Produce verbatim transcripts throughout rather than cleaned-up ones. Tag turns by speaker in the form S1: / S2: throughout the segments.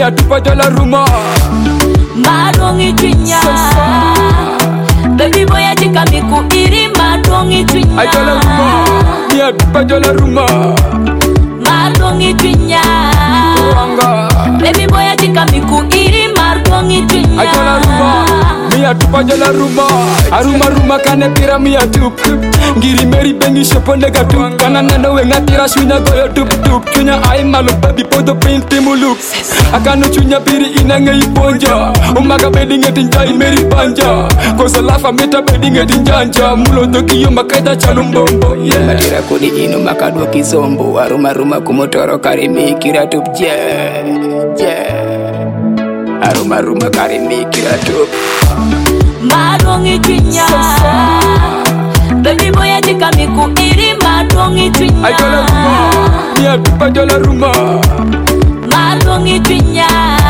S1: Mi atupa jola ruma
S2: Madongi twinya Baby boy atika miku iri madongi twinya
S1: Ajola ruma Mi atupa jola ruma
S2: Madongi twinya Baby boy atika miku iri madongi twinya
S1: Ajola ruma Mi atupa jola ruma Aruma ruma kane tira mi atup Ngiri meri bengi shepo nega tup Kana neno wenga tira shunya goyo tup tup Chunya ay malo baby podo pinti muluk Akano chunya piri inange iponja Umaga bedi ngeti njai meri panja Kosa lafa meta bedi ngeti njanja Mulo toki yo makaita chalumbombo yeah.
S3: Matira kodi ino makadwa kizombo Aruma ruma kumotoro karimi kira tup yeah, yeah. Aruma ruma karimi kira tup
S2: Madongi twinya Baby boy atika miku iri madongi twinya
S1: Ajola ruma Mi atupa jola ruma
S2: Madongi twinya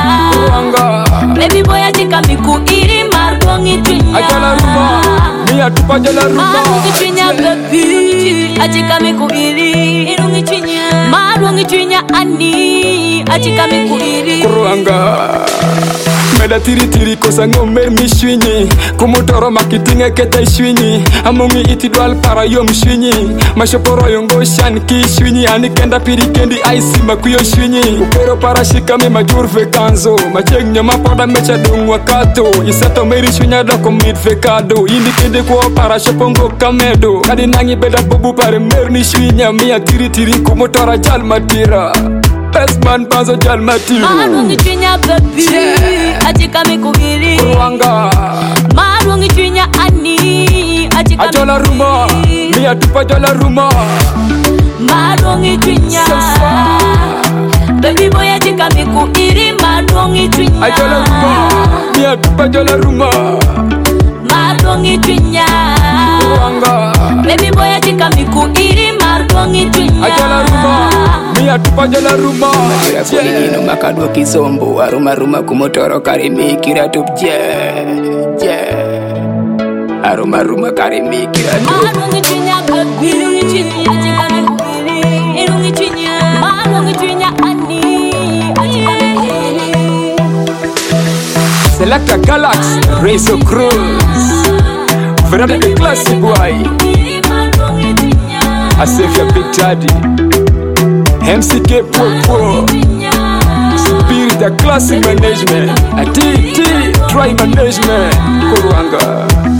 S2: Baby boy atika miku iri madongi twinya
S1: Ajola ruma Mi atupa jola ruma
S2: Madongi twinya baby atika miku iri Irungi twinya Madongi twinya ani atika miku iri
S1: Kuruanga Meda tiri tiri kosa ngomer mi shwinyi Kumutoro makitinge kete shwinyi Amungi iti dwal para yom shwinyi Mashoporo yongo shan ki shwinyi Anikenda piri kendi aisi makuyo shwinyi Upero para shikami majurve kanzo Macheng nyama poda mecha dungwa kato Isato meri shwinya doko mitve kado Indi kende kwa para shopongo kamedo Kadi nangi beda bobu pare merni shwinya Mia tiri tiri kumutora jal matira Best man panzo jal matiru
S2: Madongi twinya baby yeah. Atika miku iri
S1: Kuruanga
S2: Madongi twinya ani Atika
S1: Ajola ruma Mi atupa jola ruma
S2: Madongi twinya Baby boy atika miku iri madongi twinya
S1: Ajola ruma Mi atupa jola ruma
S2: Madongi twinya
S1: Kuruanga
S2: Baby boy atika miku iri madongi twinya
S1: Ajola ruma Mi atupa jola ruma
S3: Matira kodi ino makadwa kizombo Aruma ruma kumotoro karimi kira tup yeah, yeah. Aruma ruma karimi kira tup
S2: Madongi twinya baby Irungi twinya atika miku iri Irungi twinya Madongi twinya ani Atika miku iri
S1: Selecta Galax Rezo Cruz Verada the classy boy Asifia Big Daddy M C K Popo Spirit the classic management A T T Try management Kuruanga